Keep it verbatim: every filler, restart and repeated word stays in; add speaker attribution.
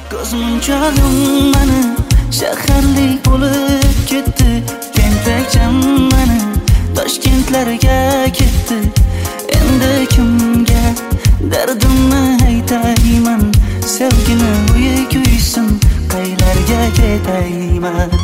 Speaker 1: Ko'zmunchog'im mani shaharlik bo'lib ketdi. Tentakcham mani Toshkentlarga ketdi. Endi kimga dardimni aytayman? Sevgini uyi kuysin, qaylarga ketayman?